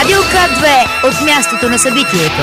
Радио К2 от мястото на събитието.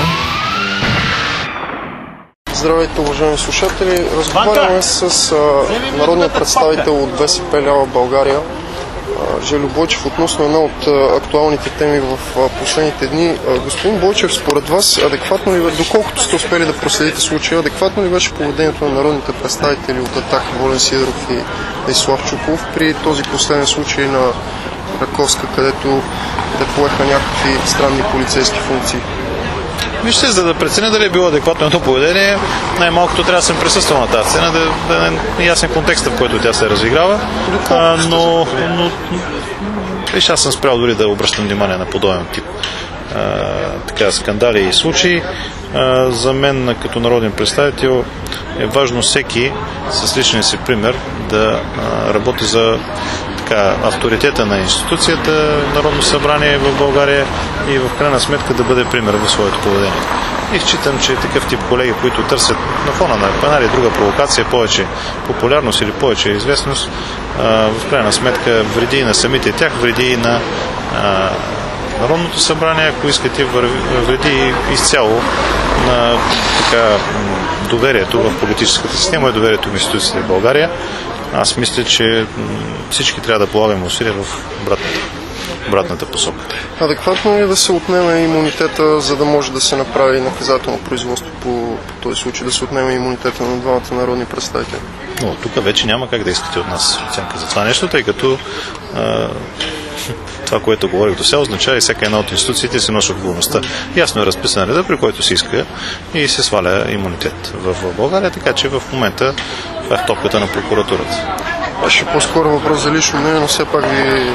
Здравейте, уважаеми слушатели! Разговаряме с народния представител от БСП лява България, Жельо Бойчев, относно една от актуалните теми в последните дни. Господин Бойчев, според вас, адекватно ли, доколкото сте успели да проследите случая, адекватно ли беше поведението на народните представители от Атака Волен Сидеров и Десислав Чуколов при този последен случай на Раковска, където те поеха някакви странни полицейски функции? Вижте, за да преценя дали е било адекватно едно поведение, най-малкото трябва да съм присъствал на тази сцена, да е ясен контекста, в който тя се разиграва. Но аз съм спрял дори да обръщам внимание на подобен тип скандали и случаи. За мен, като народен представител, е важно всеки с личния си пример да работи за авторитета на институцията, Народно събрание в България и в крайна сметка да бъде пример в своето поведение. И считам, че такъв тип колеги, които търсят на фона на една или друга провокация повече популярност или повече известност, в крайна сметка вреди и на самите тях, вреди и на Народното събрание, ако искате, вреди изцяло на доверието в политическата система и доверието в институциите в България. Аз мисля, че всички трябва да полагаме усилия в обратната посока. Адекватно ли да се отнеме имунитета, за да може да се направи наказателно производство по този случай, да се отнеме имунитета на двамата народни представители? Но тук вече няма как да искате от нас оценка за това нещо, тъй като това, което говорих до сега, означава и всяка една от институциите се носи отговорността. Ясно е разписан реда, при който се иска и се сваля имунитет в България, така че в момента това е топката на прокуратурата. Беше по-скоро въпрос за лично мнение, но все пак ви...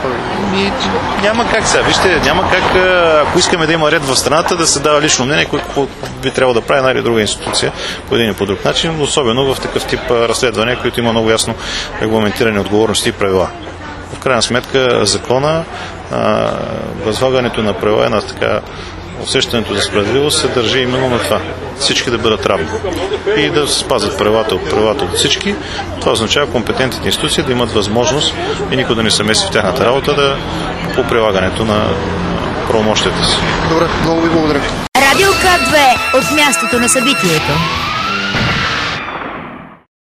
Няма как сега. Вижте, няма как, ако искаме да има ред в страната, да се дава лично мнение, какво би трябвало да прави една или друга институция по един и по друг начин, особено в такъв тип разследвания, които има много ясно регламентирани отговорности и правила. В крайна сметка закона, възлагането на правила е на усещането за справедливост се държи именно на това. Всички да бъдат равни и да се спазват правилата от всички. Това означава компетентните институции да имат възможност и никой да не се меси в тяхната работа по прилагането на правомощията си. Добре, много ви благодаря. Радио К2 от мястото на събитието.